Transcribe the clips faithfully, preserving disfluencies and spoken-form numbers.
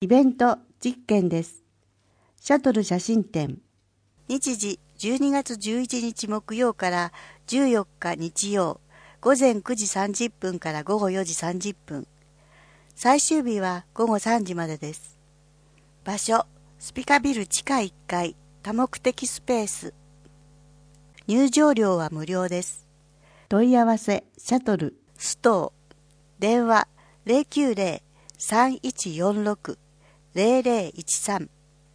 イベント実験です。シャトル写真展。 日時じゅうにがつじゅういちにち木曜からじゅうよっか日曜、午前くじさんじゅっぷんから午後よじさんじゅっぷん。最終日は午後さんじまでです。場所、スピカビル地下いっかい、多目的スペース。入場料は無料です。 問い合わせ、シャトル。 ストー、電話 ゼロきゅうゼロ さんいちよんろく ゼロゼロいちさん。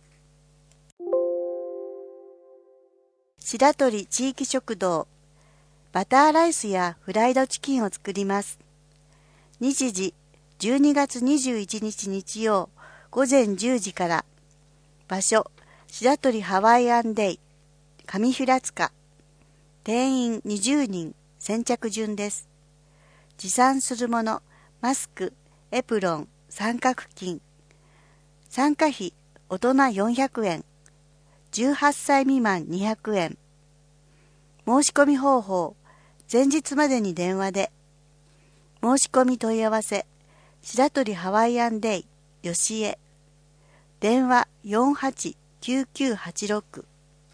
白鳥地域食堂。バターライスやフライドチキンを作ります。日時じゅうにがつにじゅういちにち日曜午前じゅうじから。場所、白鳥ハワイアンデイ、上平塚。定員にじゅうにん、先着順です。持参するもの、マスク、エプロン、三角巾。参加費、大人よんひゃくえん。じゅうはっさい未満にひゃくえん。申し込み方法、前日までに電話で。申し込み問い合わせ、白鳥ハワイアンデイ、吉江。電話よんはちきゅうきゅうはちろく。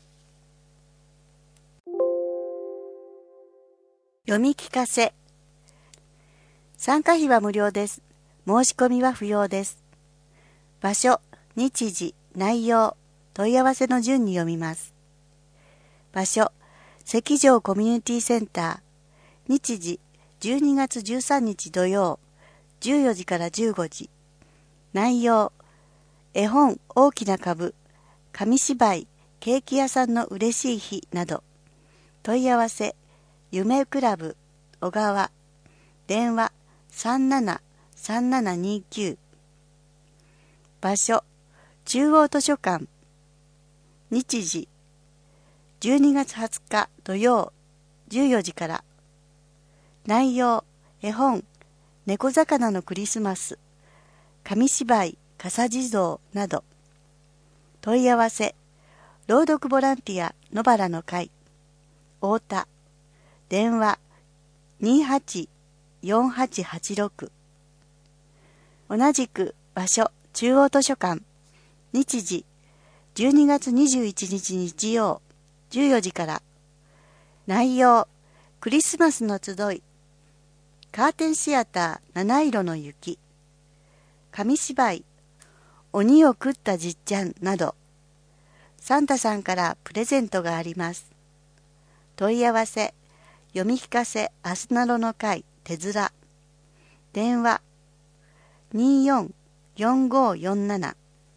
読み聞かせ。参加費は無料です。申し込みは不要です。場所、日時、内容、問い合わせの順に読みます。場所、関城コミュニティセンター。日時、じゅうにがつじゅうさんにち土曜、じゅうよじからじゅうごじ。内容、絵本大きな株、紙芝居、ケーキ屋さんの嬉しい日など。問い合わせ、夢クラブ、小川。電話、さんななさんななにきゅう。場所、中央図書館。日時、じゅうにがつはつか土曜、じゅうよじから。内容、絵本、猫魚のクリスマス、紙芝居、傘地蔵など。問い合わせ、朗読ボランティア野原の会、太田。電話、にはちよんはちはちろく。同じく場所、中央図書館。日時、じゅうにがつにじゅういちにち日曜、じゅうよじから。内容、クリスマスの集い、カーテンシアター七色の雪、紙芝居、鬼を食ったじっちゃんなど。サンタさんからプレゼントがあります。問い合わせ、読み聞かせアスナロの会手面。電話、によんよんごよんなな。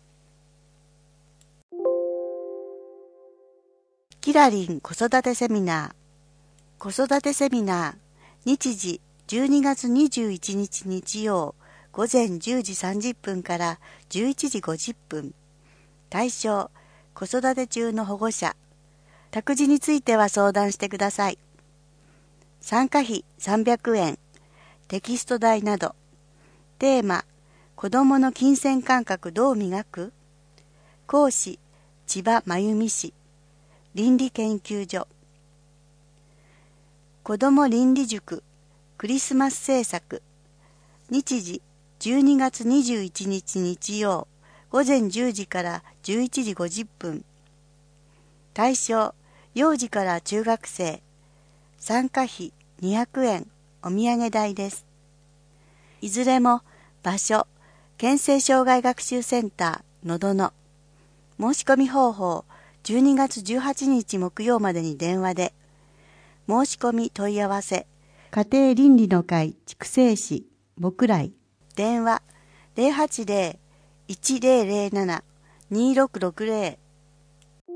キラリン子育てセミナー。子育てセミナー。日時じゅうにがつにじゅういちにち日曜午前じゅうじさんじゅっぷんからじゅういちじごじゅっぷん。対象、子育て中の保護者。託児については相談してください。参加費さんびゃくえん。テキスト代など。テーマ、子どもの金銭感覚どう磨く？講師、千葉真由美氏。倫理研究所。子ども倫理塾クリスマス制作。日時じゅうにがつにじゅういちにち日曜午前じゅうじからじゅういちじごじゅっぷん。対象、幼児から中学生。参加費にひゃくえん。お土産代です。いずれも場所、県政障害学習センターのどの。申し込み方法、じゅうにがつじゅうはちにち木曜までに電話で。申し込み問い合わせ、 家庭倫理の会筑西市木来。 電話 ゼロはちゼロ いちゼロゼロなな にろくろくゼロ。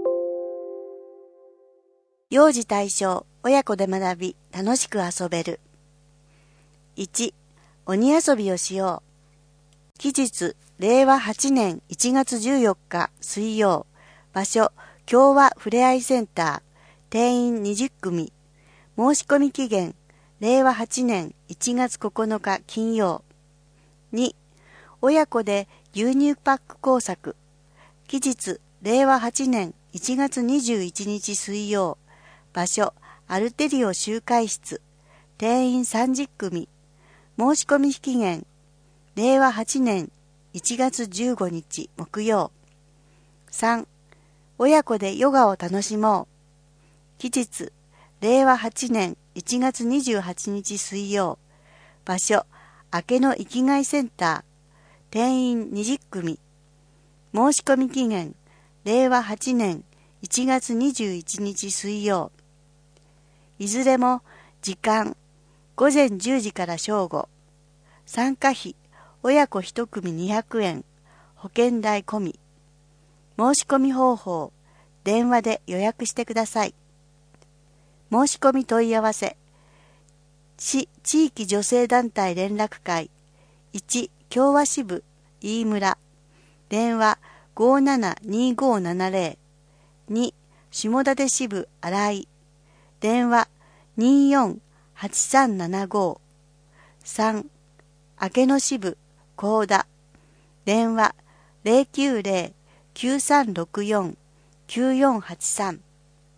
幼児対象、親子で学び、楽しく遊べる。いち、鬼遊びをしよう。期日、れいわはちねんいちがつじゅうよっか水曜。場所、共和ふれあいセンター。定員にじゅっくみ。申し込み期限、れいわはちねんいちがつここのか金曜。に、親子で牛乳パック工作。期日、れいわはちねんいちがつにじゅういちにち水曜。場所、アルテリオ集会室。定員さんじゅっくみ。申し込み期限、れいわはちねんいちがつじゅうごにち木曜。さん、親子でヨガを楽しもう。期日、れいわはちねんいちがつにじゅうはちにち水曜。場所、明けの生きがいセンター。定員にじゅっくみ。申し込み期限、れいわはちねんいちがつにじゅういちにち水曜。いずれも時間、ごぜんじゅうじから正午。参加費、親子いちくみにひゃくえん。保険代込み。申し込み方法、電話で予約してください。申し込み問い合わせ、市地域女性団体連絡会、いち共和支部飯村、電話 ごーななにーごーななぜろ、に下館支部新井、電話 にーよんはちさんななごー、さん明けの支部幸田、電話 ゼロきゅうゼロ きゅうさんろくよん きゅうよんはちさん。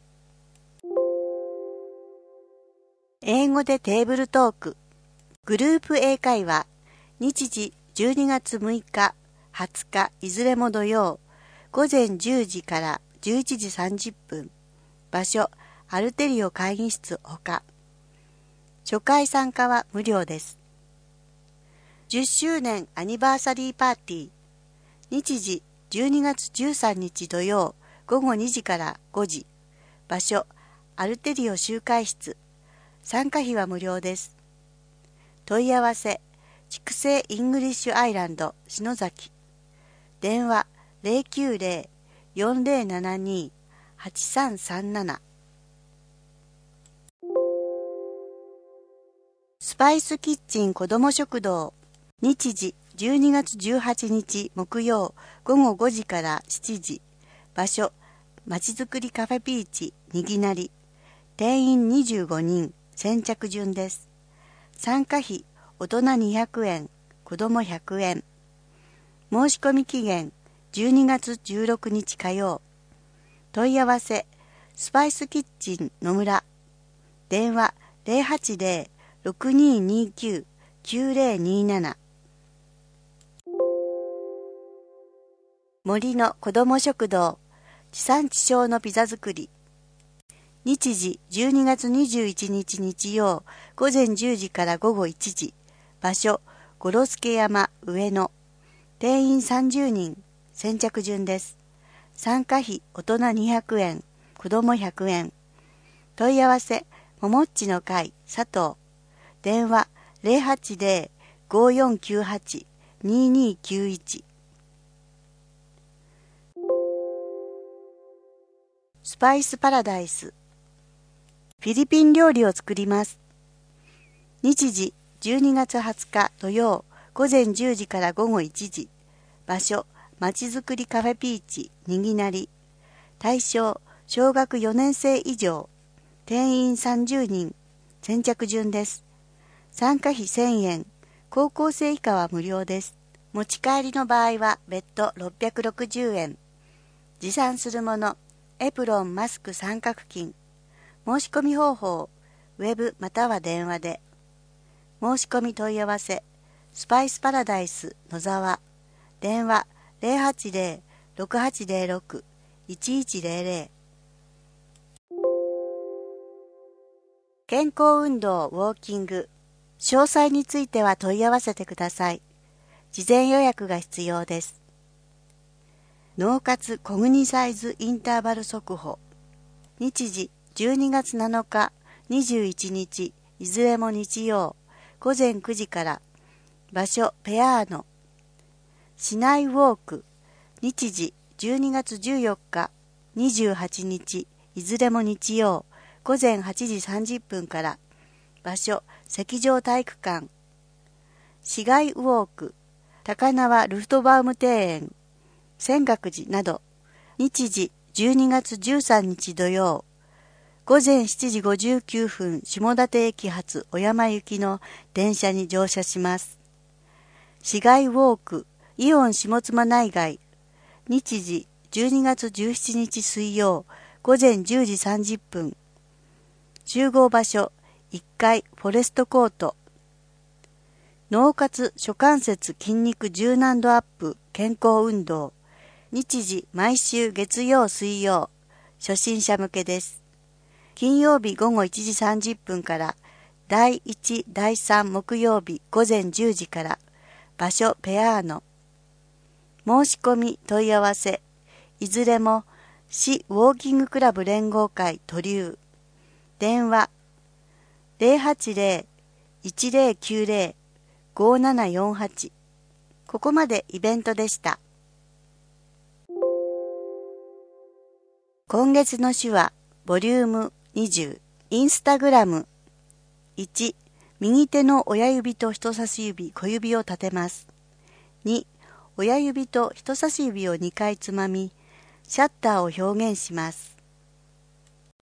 英語でテーブルトーク。グループ英会話。日時じゅうにがつむいか、はつかいずれも土曜。ごぜんじゅうじからじゅういちじさんじゅっぷん。場所、アルテリオ会議室ほか。初回参加は無料です。じゅっしゅうねんアニバーサリーパーティー。日時じゅうにがつじゅうさんにち土曜。ごごにじからごじ。場所、アルテリオ集会室。参加費は無料です。問い合わせ、筑西イングリッシュアイランド篠崎。電話 ゼロきゅうゼロ よんゼロななに はちさんさんなな。スパイスキッチン子ども食堂。日時じゅうにがつじゅうはちにち木曜ごごごじからしちじ。場所、まちづくりカフェピーチにぎなり。定員にじゅうごにん。先着順です。参加費、大人にひゃくえん、子供ひゃくえん。申し込み期限、じゅうにがつじゅうろくにち火曜。問い合わせ、スパイスキッチン野村。電話ゼロはちゼロ ろくにーにーきゅう きゅうゼロにーなな。森の子ども食堂。地産地消のピザ作り。日時じゅうにがつにじゅういちにち日曜ごぜんじゅうじからごごいちじ。場所、ごろすけ山上野。定員さんじゅうにん。先着順です。参加費大人にひゃくえん、子供ひゃくえん。問い合わせ、ももっちの会佐藤。電話ゼロはちゼロ ごよんきゅうはち にーにーきゅういち。スパイスパラダイス。フィリピン料理を作ります。日時じゅうにがつはつか土曜ごぜんじゅうじからごごいちじ。場所、まちづくりカフェピーチにぎなり。対象、小学よねんせい以上。定員さんじゅうにん。先着順です。参加費せんえん。高校生以下は無料です。持ち帰りの場合は別途ろっぴゃくろくじゅうえん。持参するもの、エプロン、マスク、三角巾。申し込み方法、ウェブまたは電話で。申し込み問い合わせ、スパイスパラダイス野沢。電話ゼロはちゼロ ろくはちゼロろく いちいちゼロゼロ。健康運動ウォーキング。詳細については問い合わせてください。事前予約が必要です。脳活コグニサイズインターバル速歩。日時じゅうにがつなのか、にじゅういちにち、いずれも日曜、ごぜんくじから。場所ペアーノ。市内ウォーク。日時じゅうにがつじゅうよっか、にじゅうはちにち、いずれも日曜、ごぜんはちじさんじゅっぷんから。場所石上体育館。市街ウォーク。高輪ルフトバウム庭園。泉岳寺など。日時じゅうにがつじゅうさんにち土曜。ごぜんしちじごじゅうきゅうふん下館駅発小山行きの電車に乗車します。市街ウォークイオン下妻内外。日時じゅうにがつじゅうしちにち水曜ごぜんじゅうじさんじゅっぷん。集合場所いっかいフォレストコート。 脳活諸関節筋肉柔軟度アップ健康運動。日時毎週月曜水曜。初心者向けです。金曜日午後いちじさんじゅっぷんから、だいいち、だいさん木曜日午前じゅうじから、場所ペアーノ。申し込み問い合わせ、いずれも市ウォーキングクラブ連合会都留。電話ゼロはちゼロ いちゼロきゅうゼロ ごななよんはち。ここまでイベントでした。今月の手話ボリュームにじゅう。インスタグラム。いち、右手の親指と人差し指、小指を立てます。に、親指と人差し指をにかいつまみ、シャッターを表現します。